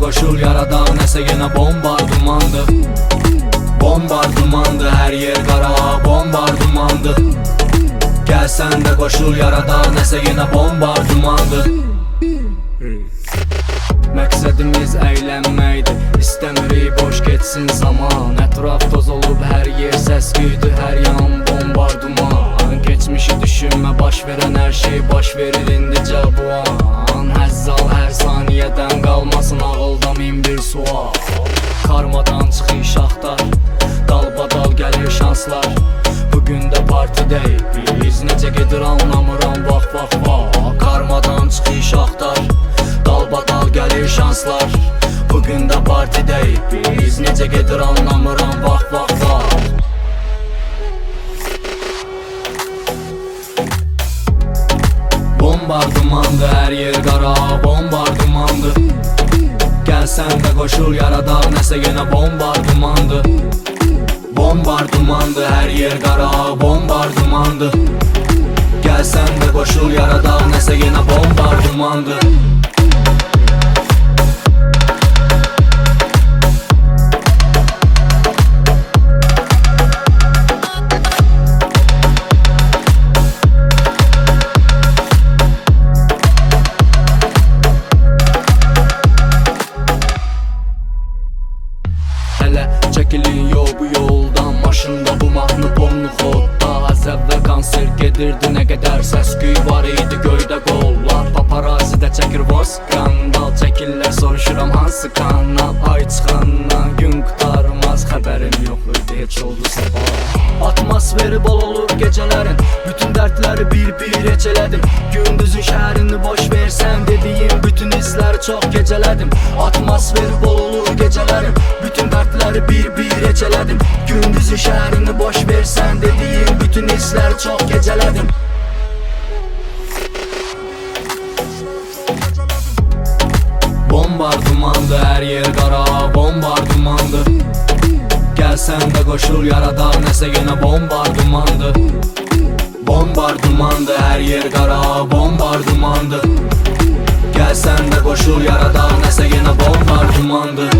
qoşul yaradan, nəsə yenə bombardımandı. Bombardımandı, hər yer qara, bombardımandı. Gəlsən də qoşul yaradan, nəsə yenə bombardımandı. Məqsədimiz əylənməkdir, istəmirik boş getsin zaman. Ətraf toz olub, hər yer səs-küydü, hər yan bombardıman. Geçmişi düşünmə, baş verən hər şey baş verir indicə bu an. Həzz al hər saniyədən, qalmasın ağılda min bir sual. Karmadan çıxış axtar, dalbadal gəlir şanslar. Bugün də partidəyik biz, necə gedir anlamıram, vax vax vax. Karmadan çıxış axtar, dalbadal gəlir şanslar. Bugün də partidəyik biz, necə gedir anlamıram, vax vax vax. Bombardımandı, hər yer qara, bombardımandı. Gəlsən də qoşul yaradaq, nəsə yenə bombardımandı. Bombardımandı, hər yer qara, bombardımandı. Gəlsən də qoşul yaradaq, nəsə yenə bombardımandı. Çəkilin yol bu yoldan, maşında bu mahnı bomlu xodda. Az əvvəl konsert gedirdi, nə qədər səs-küy var idi göydə qollar. Paparazidə çəkir voz skandal, çəkirlər soruşuram hansı kanal. Ay çıxandan gün qutarmaz, xəbərim yox idi heç oldu sabah. Atmosferi bol olur gecələrin, bütün dərdləri bir-bir ecələdim. Gündüzün şəhərini boş versəm, dediyim bütün hissləri çox gecələdim. Atmosferi bol olur gecələrin, bütün dərdləri bir-bir ecələdim. Gündüzün şəhərini boş versən, dediyim bütün hissləri çox gecələdim. Bombardımandı, hər yer qara, bombardımandı. Gəlsən də qoşul yaradaq, nəsə yenə bombardımandı. Bombardımandı, hər yer qara, bombardımandı. Gəlsən də qoşul yaradaq, nəsə yenə bombardımandı.